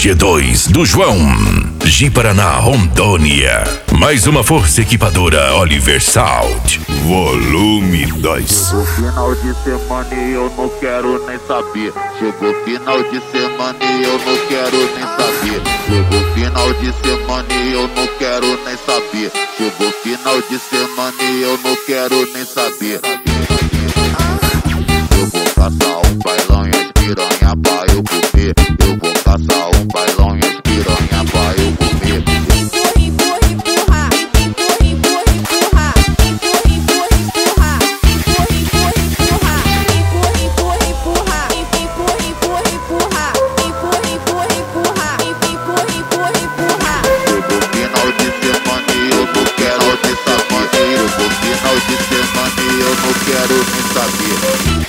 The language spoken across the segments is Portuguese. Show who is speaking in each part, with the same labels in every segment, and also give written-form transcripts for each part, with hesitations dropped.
Speaker 1: G2 do João. Ji-Paraná, Rondônia. Mais uma força equipadora Oliver Sound. Volume 2.
Speaker 2: Chegou final de semana e eu não quero nem saber. Chegou final de semana e eu não quero nem saber. Chegou final de semana e eu não quero nem saber. Chegou final de semana e eu não quero nem saber. Eu vou caçar um bailão e as piranha pra eu comer. Eu vou caçar um bailão e as piranha pra eu comer. Eu não quero nem saber.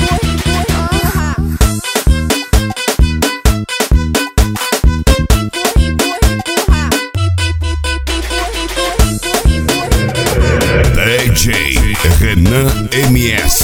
Speaker 1: DJ Renan MS.